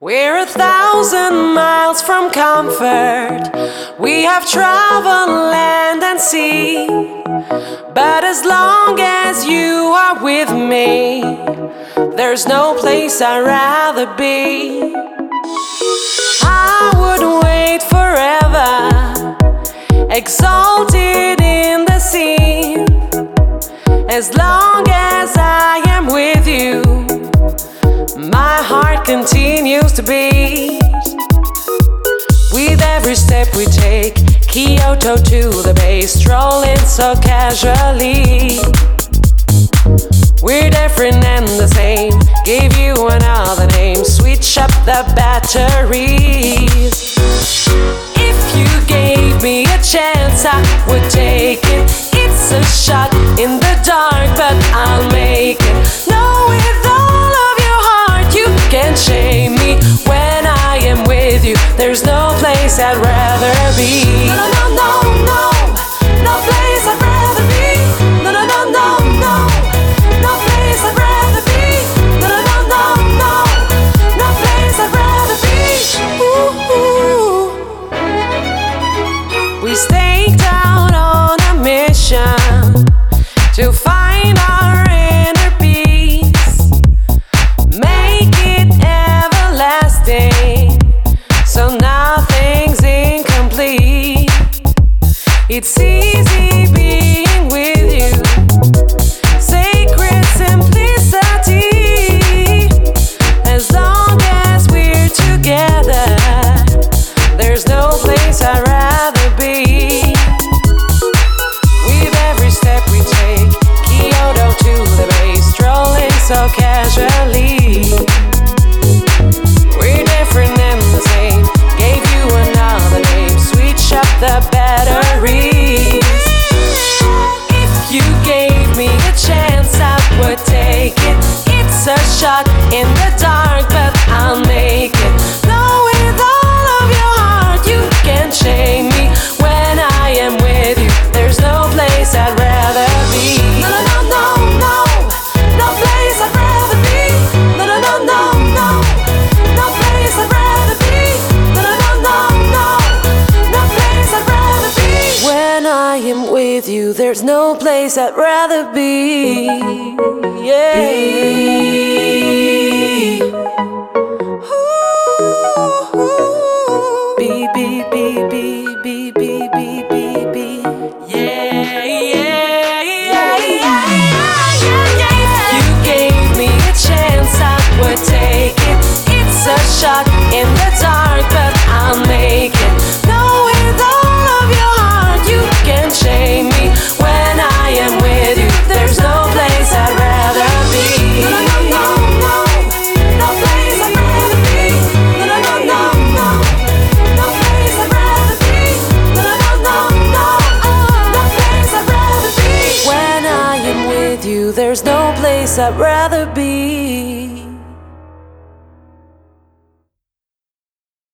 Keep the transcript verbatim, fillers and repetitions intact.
We're a thousand miles from comfort. We have traveled land and sea. But as long as you are with me, there's no place I'd rather be. I would wait forever, exalted in the scene. As long as I am with you, my heart continues to beat. With every step we take, Kyoto to the bay, strolling so casually. We're different and the same, gave you another name, switch up the batteries. If you gave me a chance, I would take it. It's a shot in the dark, but I'll make it. No, with all of your heart, you can't shame me. When I am with you, there's no place I'd rather be. No, no, no, no, no place I'd rather be. No, no, no, no, no, no place I'd rather be. No, no, no, no, no, no place I'd rather be. Ooh, ooh. We stayed down on a mission to find our inner peace, make it everlasting, so nothing's incomplete. It's easy being with you, sacred simplicity. As long as we're together, there's no place I'd rather be. With every step we take, Kyoto to the bay, strolling so casually. We're different and the same, gave you another name, switch up the batteries. If you gave me a chance, I would take it. It's a shot in the dark, but I'll make it. No, with all of your heart, you can't shame me. When I am with you, there's no place I'd rather be. No, no, no, no, no, no place I'd rather be. No, no, no, no, no, no place I'd rather be. No, no, no, no, no, no place I'd rather be. When I am with you, there's no place I'd rather be. Yeah. Ooh, be, be, be, be, be, be, be, be, be. Yeah, yeah, yeah, yeah, yeah, yeah. If you gave me a chance, I would take it. It's a shot in the dark, but I'll make it. No, with all of your heart, you can't shame me. When I am with you, there's no place I'd rather be. No, no, no, no, no place I'd rather be. No, no, no, no, no, no place I'd rather be. No, no, no, no, no, no place I'd rather be. When I am with you, there's no place I'd rather be.